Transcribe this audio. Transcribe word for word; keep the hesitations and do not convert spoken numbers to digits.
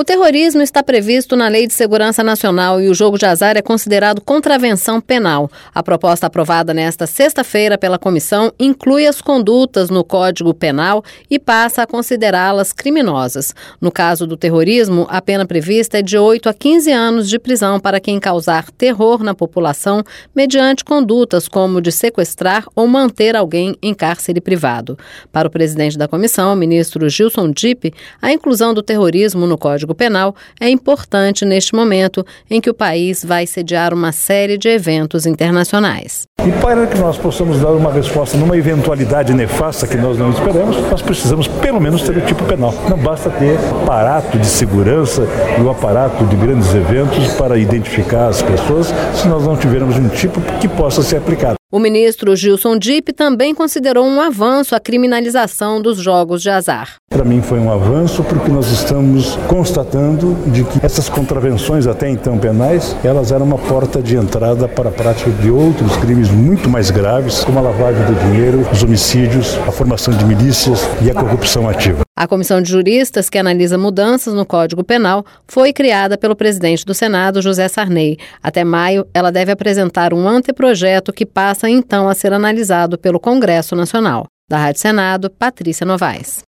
O terrorismo está previsto na Lei de Segurança Nacional e o jogo de azar é considerado contravenção penal. A proposta aprovada nesta sexta-feira pela comissão inclui as condutas no Código Penal e passa a considerá-las criminosas. No caso do terrorismo, a pena prevista é de oito a quinze anos de prisão para quem causar terror na população mediante condutas como de sequestrar ou manter alguém em cárcere privado. Para o presidente da comissão, o ministro Gilson Dipp, a inclusão do terrorismo no Código Penal é importante neste momento em que o país vai sediar uma série de eventos internacionais. E para que nós possamos dar uma resposta numa eventualidade nefasta que nós não esperamos, nós precisamos pelo menos ter o tipo penal. Não basta ter aparato de segurança e o aparato de grandes eventos para identificar as pessoas se nós não tivermos um tipo que possa ser aplicado. O ministro Gilson Dipp também considerou um avanço a criminalização dos jogos de azar. Para mim foi um avanço porque nós estamos constatando de que essas contravenções até então penais, elas eram uma porta de entrada para a prática de outros crimes muito mais graves, como a lavagem de dinheiro, os homicídios, a formação de milícias e a corrupção ativa. A comissão de juristas que analisa mudanças no Código Penal foi criada pelo presidente do Senado, José Sarney. Até maio, ela deve apresentar um anteprojeto que passa então a ser analisado pelo Congresso Nacional. Da Rádio Senado, Patrícia Novaes.